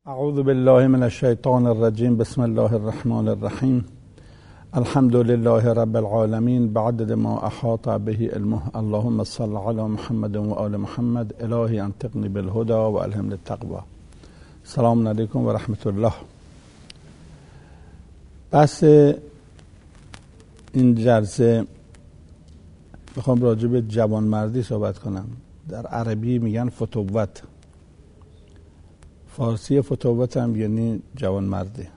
اعوذ بالله من الشیطان الرجیم. بسم الله الرحمن الرحیم. الحمد لله رب العالمین بعدد ما احاط به علمه. اللهم صل علی محمد و آل محمد. الهی انطقنی بالهدى و الهمنی التقوی. سلام علیکم و رحمت الله. بحث این جلسه میخوام راجع به جوانمردی صحبت کنم. در عربی میگن فتوت، فارسی فتوت هم یعنی جوانمردی.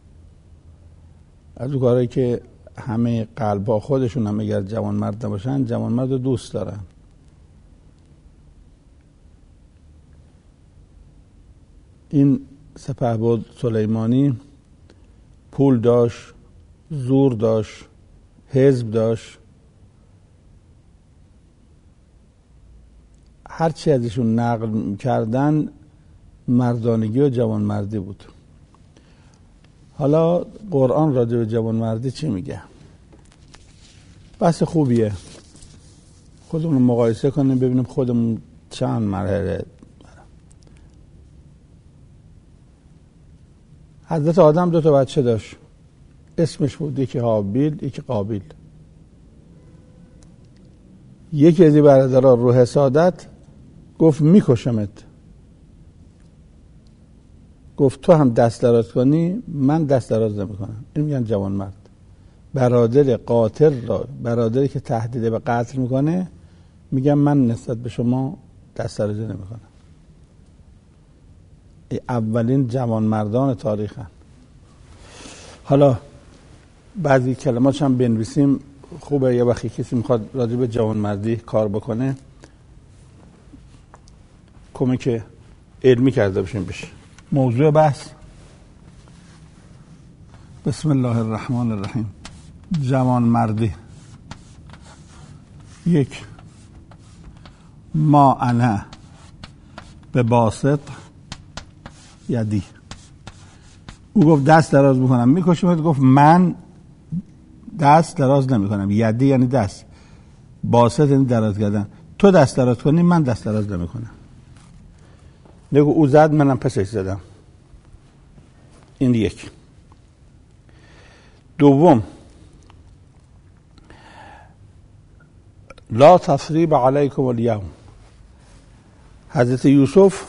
از اون کارهایی که همه قلب‌ها خودشون هم اگر جوانمرد نباشن جوانمرد رو دوست دارن. این سپهبد سلیمانی پول داشت، زور داشت، حزب داشت، هرچی ازشون نقل کردن مردانگی و جوانمردی بود. حالا قرآن راجع به جوانمردی چی میگه؟ بحث خوبیه، خودمون مقایسه کنیم ببینیم خودمون چند مرحله. حضرت آدم 2 بچه داشت، اسمش بود یکی هابیل یکی قابیل. یکی از این برادرها رو حسادت گفت میکشمت، گفت تو هم دست دراز کنی من دست دراز نمیکنم. این میگن جوانمرد. برادر قاتل را، برادری که تهدید به قتل میکنه، میگن من نسبت به شما دست دراز نمیکنم. این اولین جوانمردان تاریخن. حالا بعضی کلمات هم بنویسیم، خوبه یه وقتی کسی میخواد راجع به جوانمردی کار بکنه کمک علمی کرده باشیم بشه. موضوع بحث بسم الله الرحمن الرحیم. جوانمردی. 1. ما انا به باسط یدی. او گفت دست دراز میکنم میکشم، گفت من دست دراز نمیکنم. یدی یعنی دست، باسط یعنی دراز کردن. تو دست دراز کنی من دست دراز نمیکنم. نگو او زد منم پسش زدم. این 1. 2. لا تثریب علیکم الیوم. حضرت یوسف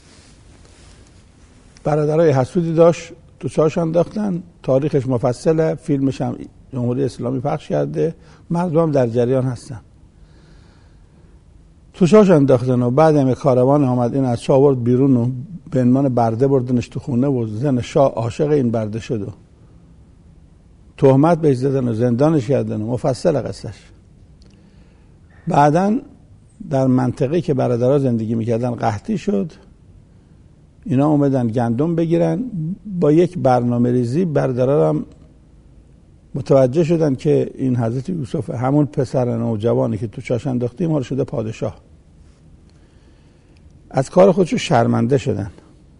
برادرای حسودی داشت، تو چاش انداختن. تاریخش مفصله، فیلمش هم جمهوری اسلامی پخش کرده، مردم در جریان هستن. تو چاش انداختن و بعد هم کاروان آمد، این از چاه آورد بیرون و به عنوان برده بردنش تو خونه و زن شاه عاشق این برده شد و تهمت بهش زدن و زندانش کردن و مفصل قصهش. بعداً در منطقه‌ای که برادرها زندگی میکردن قحطی شد، اینا اومدن گندم بگیرن. با یک برنامه ریزی برادرها هم متوجه شدن که این حضرت یوسف همون پسر نوجوانی که تو چاش انداختیم حالا شده پادشاه. از کار خودشو شرمنده شدن،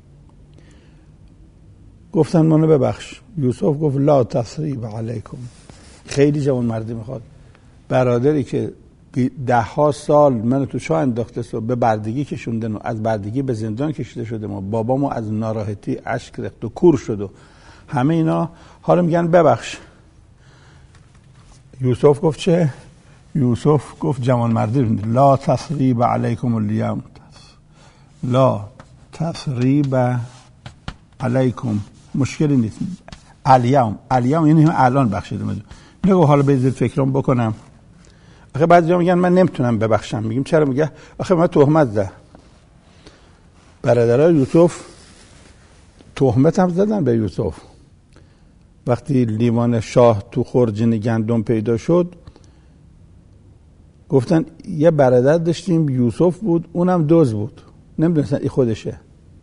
گفتن منو ببخش. یوسف گفت لا تثریب علیکم. خیلی جوانمردی میخواد. برادری که 10 سال منو تو چاه انداخته و به بردگی کشوندن و از بردگی به زندان کشیده شدم و بابامو از ناراحتی اشک ریخت و کور شد و همه اینا، حالا میگن ببخش. یوسف گفت چه؟ یوسف گفت جوانمردی. لا تثریب علیکم الیوم. لا تثریب علیکم. مشکلی نیست. الیوم یعنی الان بخشیده میدون. نگو حالا بذارید فکرام بکنم. آخه بعضی میگن من نمیتونم ببخشم. میگیم چرا؟ میگه آخه من تهمت زدم. برادرای یوسف تهمت هم زدن به یوسف. وقتی لیوان شاه تو خورجین گندم پیدا شد گفتن یه برادر داشتیم یوسف بود، اونم دزد بود، نمیدونستن این خودشه.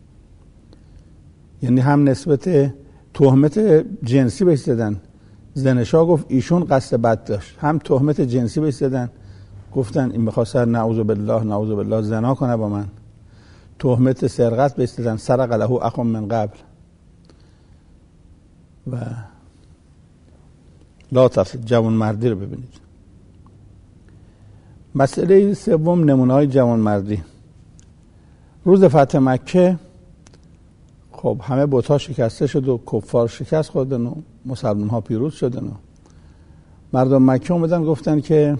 یعنی هم نسبت تهمت جنسی بهش زدن. زن شاه گفت ایشون قصد بد داشت، هم تهمت جنسی بهش زدن، گفتن این میخواست نعوذ بالله زنا کنه با من. تهمت سرقت بهش زدن، سرق له اخ من قبل. و لا تفسد. جوانمردی رو ببینید. مسئله 3 نمونه‌های جوانمردی. روز فتح مکه خب همه بت‌ها شکسته شد و کفار شکست خوردن و مسلمان ها پیروز شدن و مردم مکه اومدن گفتن که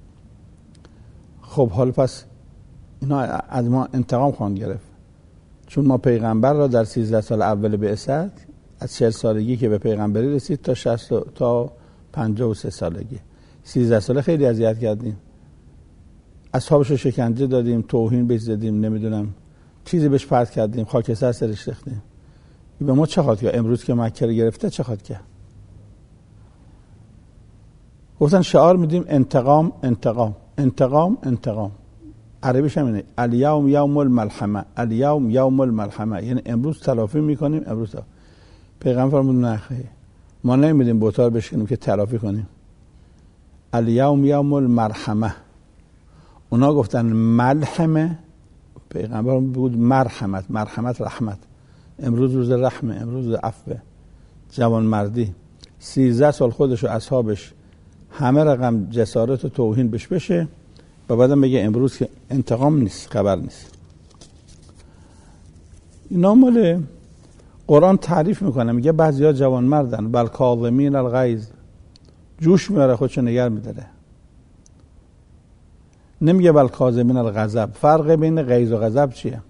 خب حالا پس اینا از ما انتقام خواهند گرفت، چون ما پیغمبر را در 13 سال اول بعثت از 40 سالگی که به پیغمبری رسید تا 60 تا 53 سالگی 13 ساله خیلی اذیت کردیم، اصحابش رو شکنجه دادیم، توهین بهش زدیم، نمیدونم چیزی بهش پرت کردیم، خاکستر سرش ریختیم. به ما چه خواهد کرد؟ امروز که مکه رو گرفته چه خواهد کرد؟ گفتن شعار میدیم انتقام انتقام انتقام انتقام. عربیش هم اینه الیوم یوم الملحمه، الیوم یوم الملحمه، یعنی امروز تلافی میکنیم. امروز پیغمبر فرمود نه خیر، ما نمیدیم بت‌ها رو بشکنیم که تلافی کنیم. الیوم یوم المرحمه، اونا گفتن ملحمه، پیغمبر بود مرحمت، مرحمت رحمت. امروز روز رحمه، امروز روز عفو، جوان مردی. 13 سال خودش و اصحابش همه رقم جسارت و توهین بش بشه و بعدم بگه امروز که انتقام نیست، خبر نیست. اینا مال قرآن تعریف میکنه، میگه بعضیا جوان مردن، بل کاظمین الغیظ، جوش میاره خودشو نگر میداره. نمیگه بل کاظمین الغضب. فرق بین غیظ و غضب چیه؟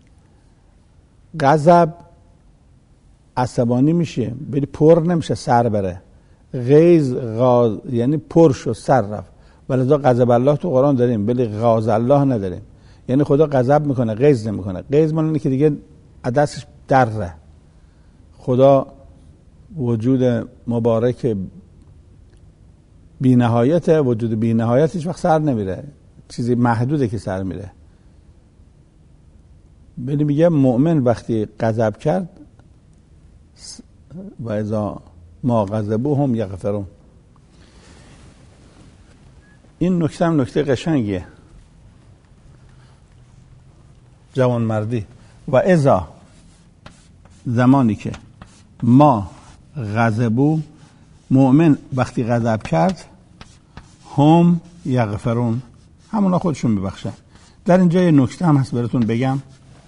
غضب عصبانی میشه ولی پر نمیشه، سر بره. غیظ یعنی پر شو، سر رفت. ولذا غضب الله تو قرآن داریم ولی غاظ الله نداریم. یعنی خدا غضب میکنه، غیظ نمیکنه. غیظ معنی اینه که دیگه دستش دره. خدا وجود مبارک بی نهایته، وجود بی نهایت هیچ وقت سر نمیره، چیزی محدوده که سر میره. ولی میگه مؤمن وقتی غضب کرد و اذا ما غضبوا هم یغفرون. این نکته هم نکته قشنگیه، جوان مردی. و اذا، زمانی که ما غضبوا، مؤمن وقتی غضب کرد، هم یغفرون، همونا خودشون میبخشن. در اینجا یه نکته هم هست براتون بگم.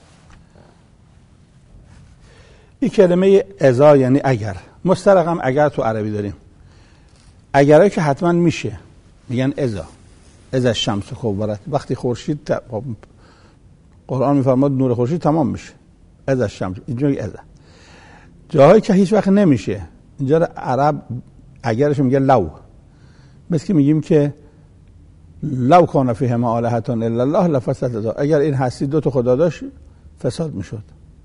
این کلمه اذا یعنی اگر، مسترق هم اگر تو عربی داریم. اگرایی که حتما میشه میگن اذا الشمس کورت، وقتی خورشید قرآن میفرماد نور خورشید تمام میشه، اذا الشمس. اینجا اذا. جاهایی که هیچ وقت نمیشه، اینجا عرب اگرش میگه لو. مثل که میگیم که لو کان فیهما آلهة الا الله لفسدتا، اگر این هستی دو تا خدا داشت فساد میشد.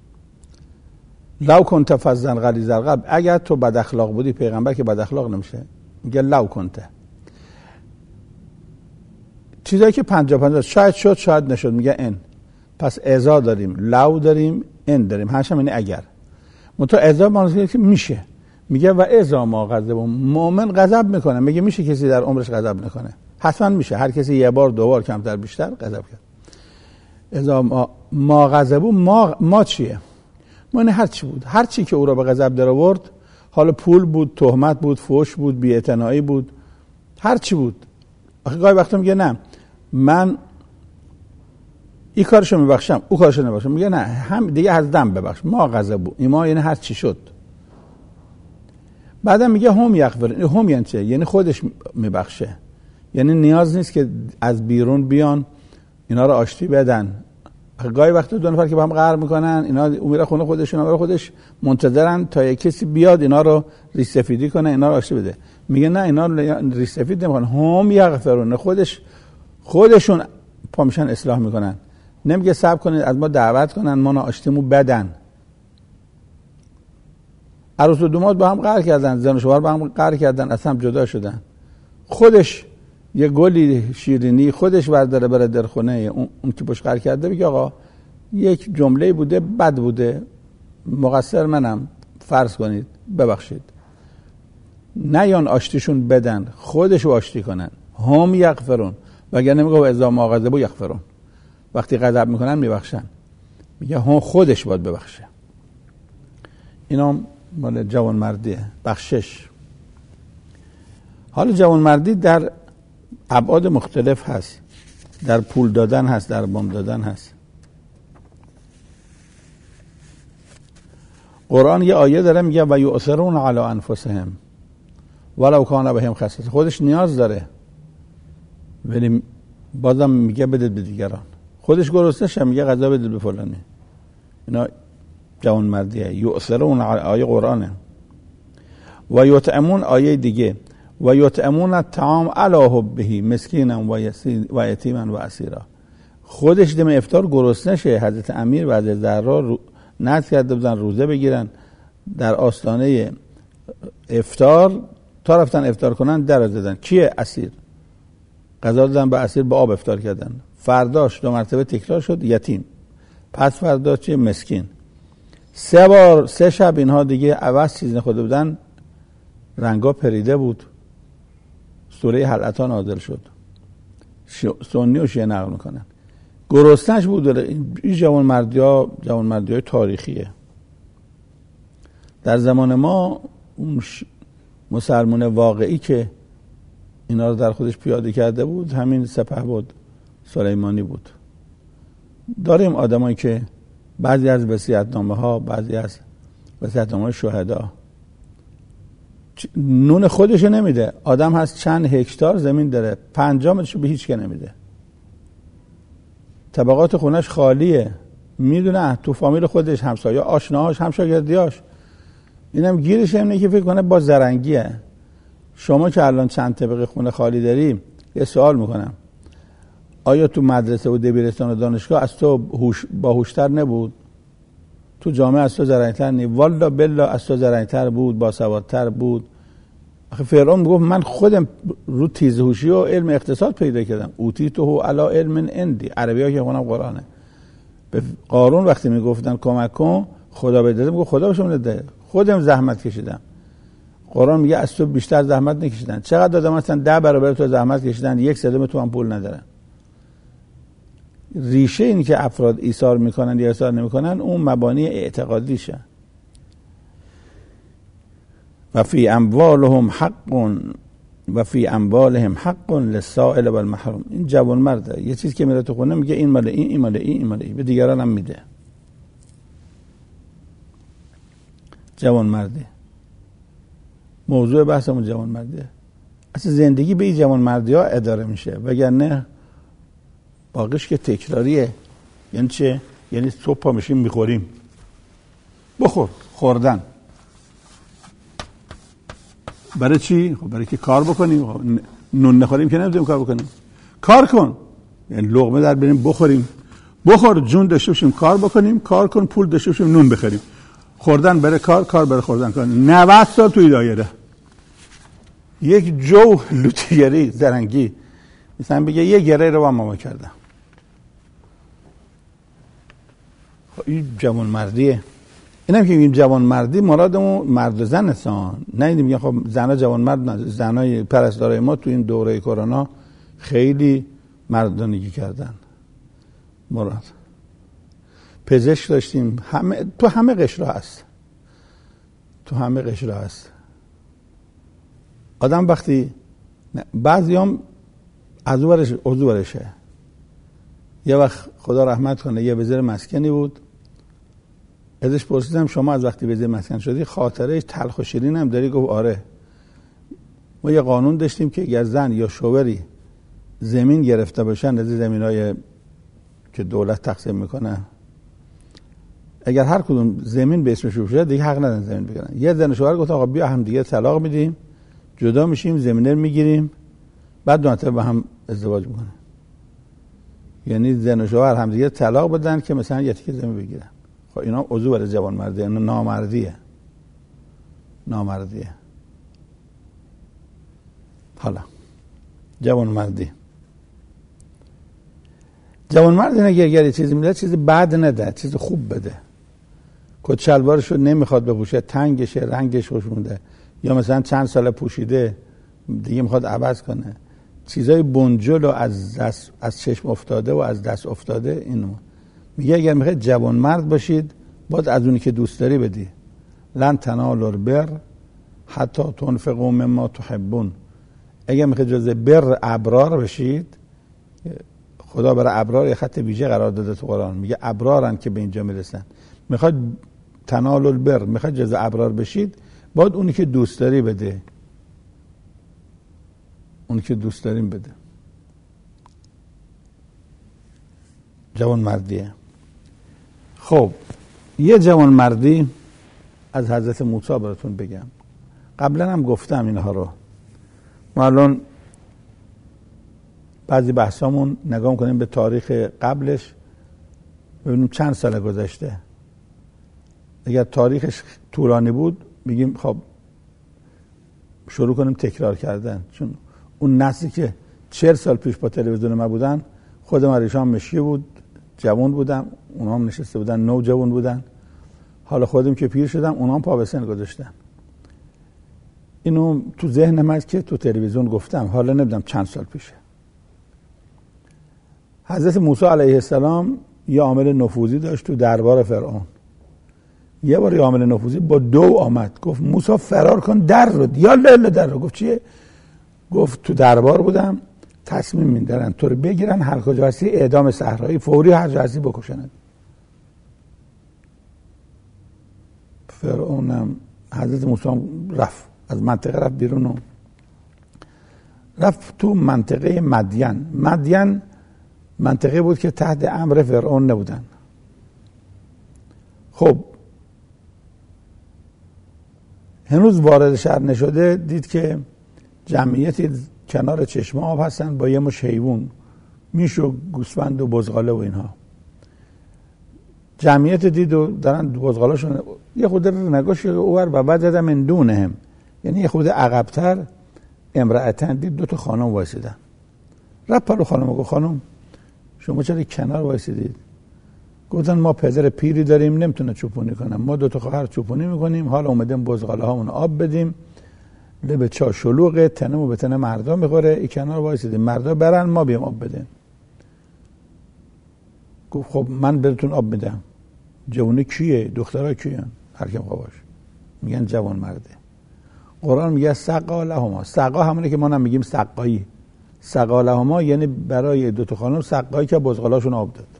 لو کنت فظا غلیظ القلب، اگر تو بد اخلاق بودی، پیغمبر که بد اخلاق نمیشه، میگه لو کنت. چیزایی که 50-50 شاید شد شاید نشد، میگه ان. پس اذا داریم، لو داریم، ان داریم، هرشم یعنی اگر. منتها اذا معنی که میشه. میگه و اذا ما غضب، مؤمن غضب میکنه. میگه میشه کسی در عمرش غضب نکنه؟ حتما میشه. هر کسی یه بار دو بار کمتر بیشتر غضب کرد. اذا ما غضب، ما چیه؟ معنی هر چی بود، هر چی که او را به غضب در آورد، حالا پول بود، تهمت بود، فحش بود، بی‌اعتنایی بود، هر چی بود. آخه گاهی وقتا میگه نه من این کارشو میبخشم، او کارشو نمیبخشم. میگه نه هم دیگه از دم ببخش. ما غضب، ایما یعنی هر چی شد. بعدم میگه هم یغفر. هم یعنی چه؟ یعنی خودش میبخشه. یعنی نیاز نیست که از بیرون بیان اینا رو آشتی بدن. گاهی وقتا دو نفر که با هم قهر میکنن، اینا میره خونه خودشون، اونا خودش منتظرن تا یک کسی بیاد اینا رو ریش سفیدی کنه، اینا رو آشتی بده. میگه نه اینا رو ریش سفید نمیکنن، هم یغفرون، خودشون پا میشن اصلاح میکنن. نمیگه صبر کنید از ما دعوت کنن ما آشتیمو بدن. عروس و داماد با هم قهر کردن، زن و شوهر با هم قهر کردن، اصلا جدا شدن. خودش یه گلی شیرینی خودش برداره بره در خونه اون که پشت قهر کرده، بگه آقا یک جمله بوده بد بوده، مقصر منم، فرض کنید، ببخشید. نه یان آشتیشون بدن، خودشو آشتی کنن. هم یغفرون. وگرنه میگه اذا ما غضبوا یغفرون، وقتی غضب میکنن میبخشن. میگه هم خودش باید ببخشه. اینا مال جوان مردیه، بخشش. حالا جوان مردی در ابعاد مختلف هست، در پول دادن هست، در وام دادن هست. قرآن یه آیه داره میگه و یؤثرون علی انفسهم ولو کان بهم خصاصه، خودش نیاز داره ولی بازم میگه بدید به دیگران. خودش گرسنه‌شه میگه غذا بدید به فلانی. اینا جوانمردیه. یؤثرون آیه قرآنه. و یطعمون آیه دیگه و یطعمون الطعام علی حبه مسکینا و یتیما و اسیرا. خودش دم افطار گرسنه‌شه. حضرت امیر و حضرت زهرا نذر کرده بودن روزه بگیرن در آستانه افطار، تا رفتن افطار کنن در دادن کیه؟ اسیر. غذا دادن به اسیر، با آب افطار کردن. فرداش 2 مرتبه تکرار شد یتیم، پس فردا چه مسکین. 3 شب اینها دیگه عوض چیز نخورده بودن، رنگا پریده بود. سوره هل اتی نازل شد. سنی و شیعه نقل میکنن. گرسنه‌اش بود. این جوانمردی‌های تاریخیه. در زمان ما اون مسلمان واقعی که اینا رو در خودش پیاده کرده بود همین سپهبد سلیمانی بود. داریم آدمایی که بعضی از وصیت‌نامه‌ها، بعضی از وصیت‌نامه‌های شهدا نون خودشو نمیده. آدم هست چند هکتار زمین داره، 50 به هیچ که نمیده. طبقات خونش خالیه، میدونه تو فامیل خودش، همسایه، آشناهاش، همشاگردیاش، اینم گیرش اینه که فکر کنه با زرنگیه. شما که الان چند طبقه خونه خالی داری، یه سوال میکنم، آیا تو مدرسه و دبیرستان و دانشگاه از تو باهوشتر نبود؟ تو جامعه از تو زرنگتر نی؟ والا بلا از تو زرنگتر بود، باسوادتر بود. آخه فرعون میگفت من خودم رو تیزهوشی و علم اقتصاد پیدا کردم، اوتیته علی علم عندی. عربی‌ها که خونم قرآنه. به قارون وقتی میگفتن کمک کن خدا بده، میگه خدا بهشون بده، خودم زحمت کشیدم. قرآن میگه از تو بیشتر زحمت نکشیدن. چقدر آدم مثلا 10 برابر تو زحمت کشیدن، 1 سوم تو هم پول ندارن. ریشه این که افراد ایثار میکنن یا ایثار نمیکنن اون مبانی اعتقادیشه. و فی اموالهم حق للسائل و المحروم. این جوان مرده، یه چیز که میره تو خونه میگه این مال این مال این مال این، به دیگران هم میده. جوان مرده موضوع بحثمون جوان مرده. اصلا زندگی به این جوان مردی ها اداره میشه، وگرنه باقیش که تکراریه. یعنی چه؟ یعنی صبح پا میشیم میخوریم. خوردن برای چی؟ خب برای که کار بکنیم. خب نون نخوریم که نمیتونیم کار بکنیم. کار کن، یعنی لقمه در بریم بخوریم. بخور جون داشته باشیم کار بکنیم، کار کن پول داشته باشیم نون بخریم. خوردن برای کار، کار برای خوردن. کار 90 سال توی دایره. یک جو لوتیگری زرنگی مثلا بگه یه گره رو با ماما کردم. خب این جوان مردیه. اینم که میگیم جوان مردی مرادمون مرد و زن هستن. نه میگم خب زنا جوان مرد نه. زنای پرستارای ما تو این دوره کرونا خیلی مردانگی کردن. مراد پزشک داشتیم، تو همه قشرها هست. آدم وقتی بعضیام از ورشه. یه وقت خدا رحمت کنه یه وزیر مسکنی بود، ازش پرسیدم شما از وقتی وزیر مسکن شدی خاطره تلخ و شیرین هم داری؟ گفت آره. ما یه قانون داشتیم که اگر زن یا شوهری زمین گرفته باشن از زمینای که دولت تقسیم میکنه، اگر هر کدوم زمین به اسمش باشه دیگه حق ندارن زمین بگیرن. یه زن و شوهر گفت آقا بیا هم دیگه طلاق میدیم، جدا میشیم، زمین رو میگیریم، بعد دو نفر با هم ازدواج میکنن. یعنی زن و شوهر هم دیگه طلاق بدن که مثلا یه تیکه زمین بگیرن. خب اینا عضو برای جوان مردیه، اینا نامردیه. حالا جوان مرد اینه اگر یه چیزی میده چیزی بد نده، چیزی خوب بده. کت شلوارشو نمیخواد بپوشه، تنگشه، رنگش خوشمونده، یا مثلا چند سال پوشیده دیگه میخواد عوض کنه. چیزای بنجل و از چشم افتاده و از دست افتاده. اینو میگه اگر میخواید جوان مرد باشید باید از اونی که دوست داری بدی. لن تنالوا البر حتی تنفقوا مما تحبون. اگر میخواید جزء بر ابرار بشید، خدا برای ابرار یه خط ویژه قرار داده تو قرآن، میگه ابرارن که به اینجا میرسن. میخواد تنالوا البر، میخواد جزو ابرار بشید، باید اونی که دوست داری بده، اونی که دوست داریم بده. جوان مردیه. خب یه جوان مردی از حضرت موسی براتون بگم. قبلا هم گفتم اینها رو. ما الان بعضی بحثامون نگاه کنیم به تاریخ قبلش، ببینیم چند سال گذشته. اگر تاریخش طولانی بود میگیم خب شروع کنیم تکرار کردن، چون اون نسلی که 40 سال پیش با تلویزیون ما بودن، خود مریشان مشکی بود، جوان بودم، اونا هم نشسته بودن نوجوان بودن. حالا خودم که پیر شدم، اونا هم پا به سن گذاشتن. اینو تو ذهن من که تو تلویزیون گفتم، حالا نمیدونم چند سال پیشه. حضرت موسی علیه السلام یه عامل نفوذی داشت تو دربار فرعون. یه بار یه عامل نفوذی با 2 آمد، گفت موسی فرار کن، در رو یا لاله در رو. گفت چیه؟ گفت تو دربار بودم، تصمیم می‌گیرن تو رو بگیرن، هر کجا هستی اعدام صحرایی فوری، هر جا هستی بکشنت. فرعونم حضرت موسی رفت از منطقه، رفت بیرون و رفت تو منطقه مدین. مدین منطقه بود که تحت امر فرعون نبودن. خب هنوز وارد شهر نشده، دید که جمعیتی کنار چشمه آب هستن با یه مش حیوان، میش و گوسفند و بزغاله و اینها. جمعیت دید و دارن بزغالاشون یه خود نگاش اوور و بعد دادم من دونهم، یعنی یه خود عقب‌تر امرأتن دید 2 خانم وایسیدن. رفت پلو خانم گفت خانم شما چرا کنار وایسیدید؟ گفتن ما پدر پیری داریم نمیتونه چوپونی کنم، ما 2 خواهر چوپونی میکنیم، حالا اومدیم بزغاله هامون آب بدیم، لب چا شلوغه، تنمو به تن مردا میخوره، این کنار وایسیدیم، مردا برن ما بیام آب بدیم. گفت خب من بهتون آب میدم. جوونه کیه؟ دخترها کیه؟ هر کیم خواهش. میگن جوان مرده. قرآن میگه سقا لهما. سقا همونه که ما هم میگیم سقایی. سقا لهما یعنی برای 2 خانم سقایی که بزغالاشون آب داد.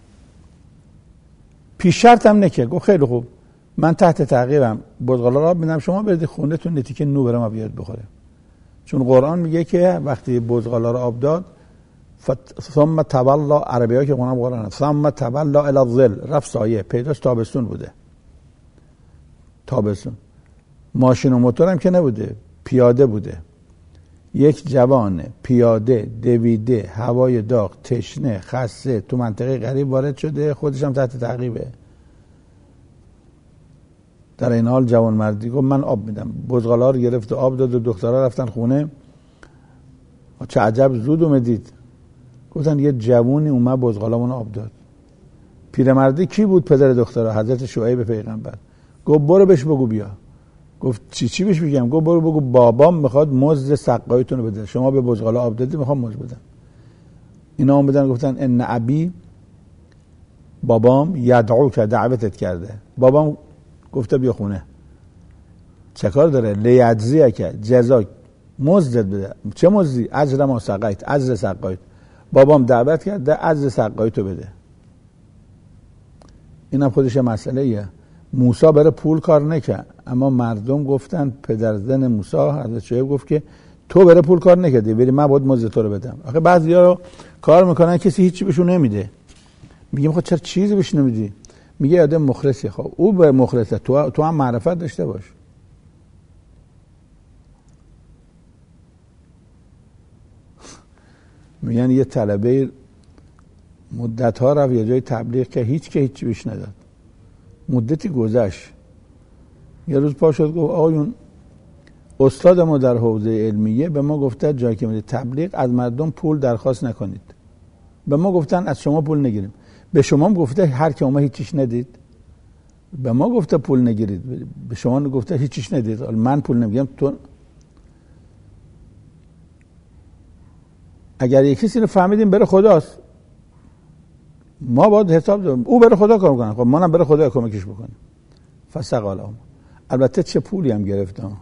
پیش شرط هم نکرد. گفت خیلی خوب، من تحت تعقیبم، بزغالا را آب میدم، شما برید خونه‌تون نتیکه نو برام آب بیاد بخوره. چون قرآن میگه که وقتی بزغالا را آب داد ثم تولى، عربی‌ها که قرآن ثم تولى الی الظل، رفت سایه، پیداش تابستون بوده. تابستون ماشین و موتور هم که نبوده، پیاده بوده. یک جوان پیاده دویده، هوای داغ، تشنه، خسته، تو منطقه غریب وارد شده، خودش هم تحت تعقیبه. در این حال جوان مردی گفت من آب میدم. بزغالا رو گرفت و آب داد و دخترها رفتن خونه. چه عجب زود اومدید. گفتن یه جوونی اومد بزغالامون آب داد. پیرمردی کی بود؟ پدر دخترها، حضرت شعیب پیغمبر. گفت برو بهش بگو بیا. گفت چی بهش بگم؟ گفت برو بگو بابام میخواد مزد سقاییتون رو بده، شما به بزغالا آب دادی میخوام مزد بدم. اینا اومدن گفتن ان ابی، بابام یدعوک، دعوتت کرده. بابام گفته بیا خونه. چه کار داره؟ لیجزیک، جزا، مزد بده. چه مزدی؟ اجر ما سقایت، اجر سقایت. بابام دعوت کرده، اجر سقایتو بده. اینم خودش مسئله ایه. موسی برای پول کار نکرد، اما مردم گفتن پدرزن موسی حضرت شعیب گفت که تو برای پول کار نکردی، بری من باید مزد تو رو بدم. آخه بعضیا رو کار میکنن کسی هیچی بهشون نمیده. میگم خب چرا چیزی بهش نمیدی؟ میگه آدم مخلصی. خب او به مخلصه، تو هم معرفت داشته باش. میگن یه طلبه مدت ها رفت یه جای تبلیغ که هیچی بهش نداد. مدتی گذشت، یه روز پا شد گفت آقایون استاد ما در حوزه علمیه به ما گفته جایی که میده تبلیغ از مردم پول درخواست نکنید. به ما گفتن از شما پول نگیریم. به شما هم گفته هر که اومد هیچیش ندید؟ به ما گفته پول نگیرید، به شما گفته هیچیش ندید. من پول نمیگم. تو اگر یک کسی رو فهمیدیم بره خداست، ما باید حساب داریم. او بره خدا کار کنه، خب ما هم بره خدا کمکش بکنیم. فسقالهم. البته چه پولی هم گرفتم.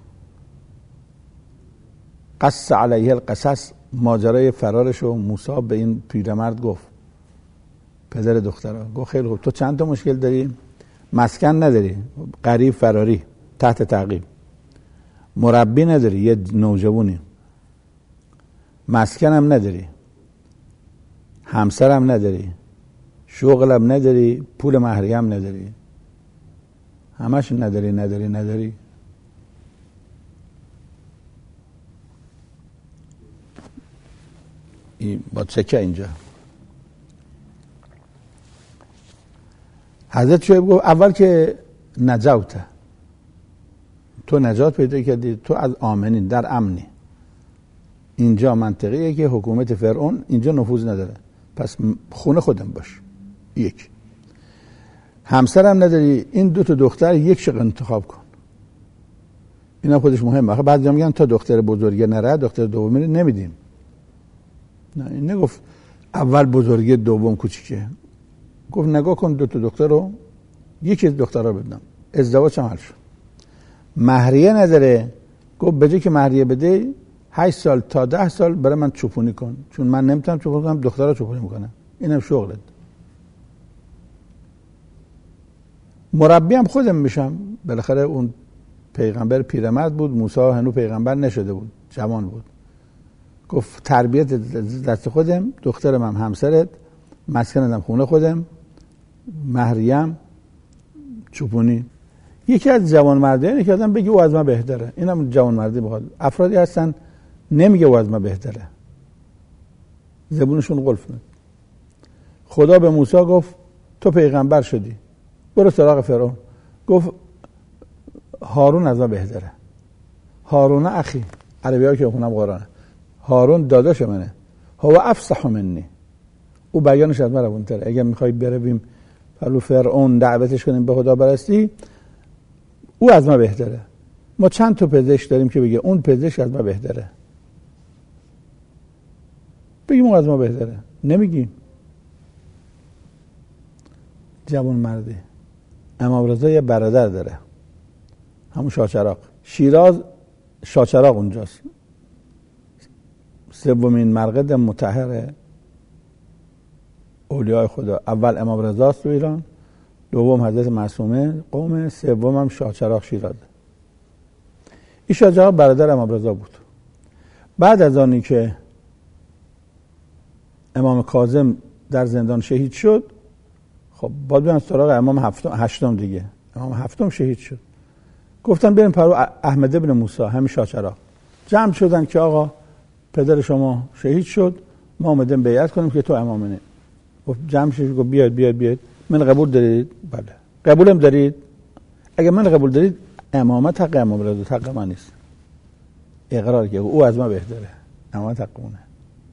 قص علیه القصص، ماجرای فرارش و موسی به این پیرمرد گفت، پدر دخترها گفت خیلی خوب، تو چند تا مشکل داری؟ مسکن نداری، غریب فراری تحت تعقیب، مربی نداری، یه نوجوانی، مسکن هم نداری، همسر هم نداری، شغل هم نداری، پول مهریه هم نداری، همش نداری. این با چکه اینجا حضرت شعیب گفت اول که نجوته، تو نجات پیدا کردی، تو از آمنین، در امنی. اینجا منطقیه که حکومت فرعون اینجا نفوذ نداره، پس خونه خودم باش. یک، همسرم نداری، این 2 تا دختر یک شق انتخاب کن. اینا خودش مهمه. آخه بعضیا میگن تا دختر بزرگه نره دختر دومی نمیدیم. نه، این نگفت اول بزرگه دوم کوچیکه، گفت نگاه کن 2 تا دختر رو، یکی از دخترها بدم. ازدواج هم حل شد. مهریه نداره، گفت بجای که مهریه بده 8 سال تا 10 سال برای من چوپونی کن، چون من نمیتونم چوپونی کنم، دخترها چوپونی میکنم، اینم شغلت. مربی هم خودم میشم. بالاخره اون پیغمبر پیرمرد بود، موسی هنوز پیغمبر نشده بود، جوان بود. گفت تربیت دست خودم، دخترم هم همسرت، مسکنم خونه خودم، مهریم چوپونی. یکی از جوانمردانه که آدم بگه او از من بهتره، اینم جوانمردی بخواد. افرادی هستن نمیگه او از من بهتره، زبونشون قلف میاد. خدا به موسی گفت تو پیغمبر شدی، برو سراغ فرعون. گفت هارون از من بهتره. هارون اخی، عربی ها که خونم قرآنه، هارون داداش منه، هو افصح منی، او بیانش از من روونتره. اگر میخوای برویم پلو فرعون دعوتش کنیم به خدا برستی، او از ما بهتره. ما چند تا پزشک داریم که بگه اون پزشک از ما بهتره، بگیم اون از ما بهتره، نمیگیم. جوان مردی. امام رضا یه برادر داره، همون شاچراغ، شیراز شاچراغ اونجاست. 3مین مرقد مطهر اولیاء خدا. اول امام رضاست تو ایران، دوم حضرت معصومه قوم، سوم هم شاچراغ شیراز. این شاچراغ برادر امام رضا بود. بعد از آنی که امام کاظم در زندان شهید شد، خب باید بیان سراغ امام هشتم دیگه. امام هفتم شهید شد، گفتن بریم پرو احمد ابن موسی، همین شاچراغ. جمع شدن که آقا پدر شما شهید شد، ما اومدیم بیعت کنیم که تو امامنه. گفت جمع شد، گفت بیاید من قبول دارید؟ بله. قبولم دارید؟ اگه من قبول دارید امامت حق امام رضا، حق من نیست. اقرار که او از ما بهتره، امامت حق اونه.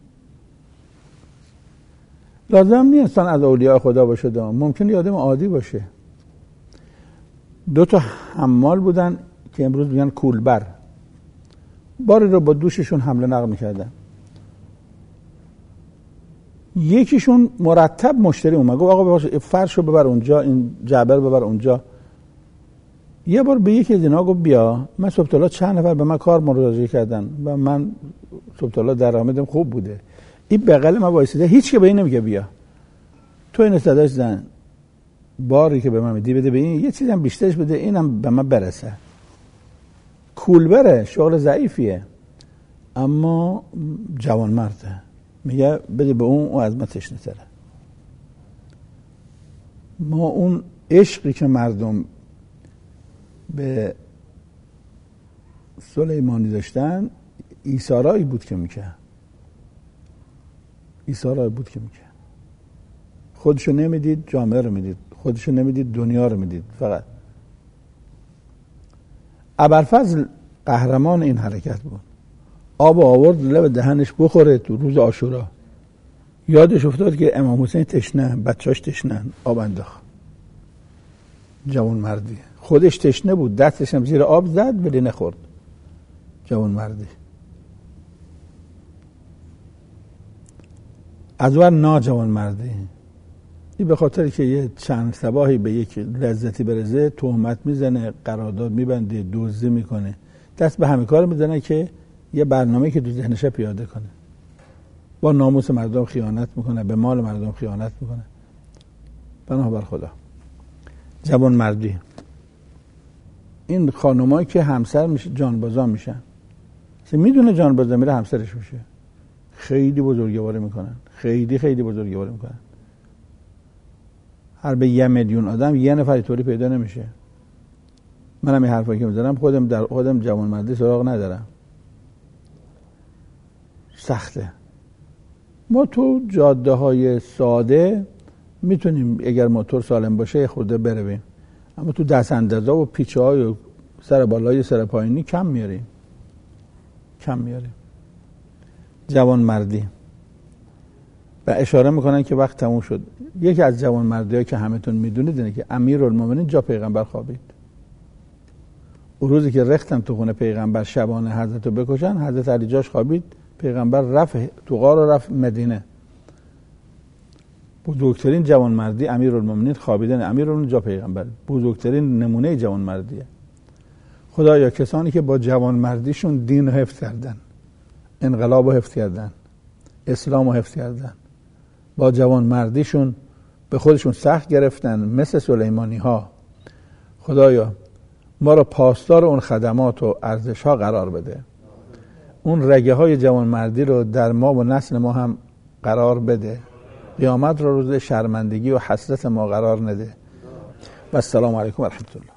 لازم نیست از اولیاء خدا باشه، ممکنه یه آدم عادی باشه. 2 تا حمال بودن که امروز میگن کولبر، باری رو با دوششون حمله نقل میکردن. یکیشون مرتب مشتری اومد، گفت آقا فرشو ببر اونجا، این جعبه ببر اونجا. یه بار به یکی از اینا گفت بیا، من صبح تا چند نفر به من کار مراجعه کردن و من صبح تا درآمدم خوب بوده، این بغل من وایسیده، هیچ که به این نمیگه بیا. تو این صداش زن، باری که به من میدی بده به این، یه چیزم بیشترش بده اینم به من برسه. کولبره، شغل ضعیفیه، اما جوان مرده، میگه بده به اون از ما تشنه تره. ما اون عشقی که مردم به سلیمانی داشتن ایثارایی بود که میکرد، ایثارایی بود که میکرد. خودشو نمیدید جامعه رو میدید، خودشو نمیدید دنیا رو میدید. فقط ابوالفضل قهرمان این حرکت بود. آب آورد لب دهنش بخوره تو روز عاشورا. یادش افتاد که امام حسین تشنه، بچه‌اش تشنه، آب انداخت. جوان مردی. خودش تشنه بود، دستش هم زیر آب زد ولی نخورد. جوان مردی. از ور ناجوان مردی. این به خاطر که یه چند صباحی به یک لذتی برزه تهمت میزنه، قرارداد میبنده، دزدی میکنه، دست به همین کار میزنه که یه برنامه که تو ذهنش پیاده کنه. با ناموس مردم خیانت میکنه، به مال مردم خیانت میکنه. بنابر خدا جوان مردی. این خانمایی که همسر میشه جانبازا میشن، میدونه جانبازا میره همسرش میشه، خیلی بزرگواری میکنن، خیلی بزرگواری میکنن. هر به 1 میلیون آدم 1 نفر اینطوری پیدا نمیشه. منم این حرفایی که میزنم خودم جوان مردی سراغ ندارم. سخته. ما تو جاده های ساده میتونیم اگر موتور سالم باشه خورده برویم، اما تو دست اندازه و پیچه های و سر بالای سر پایینی کم میاریم. جوان مردی. و اشاره میکنن که وقت تموم شد. یکی از جوان مردی‌ها که همتون میدونید اینه که امیرالمومنین جا پیغمبر خوابید. اون روزی که رختن تو خونه پیغمبر شبانه حضرت رو بکشن، حضرت علی جاش خوابید، پیغمبر رفت تو غار و رفت مدینه. بزرگترین جوان مردی امیرالمومنین خوابیدن امیرالمومنین جا پیغمبر، بزرگترین نمونه جوان مردیه. خدایا کسانی که با جوان مردیشون دین رو حفظ کردن، انقلاب رو حفظ کردن، اسلام رو حفظ کردن، با جوان مردیشون به خودشون سخت گرفتن مثل سلیمانی ها، خدایا ما رو پاسدار اون خدمات و ارزش ها قرار بده. اون رگه های جوان مردی رو در ما و نسل ما هم قرار بده. قیامت رو روز شرمندگی و حسرت ما قرار نده. و السلام علیکم و رحمت الله.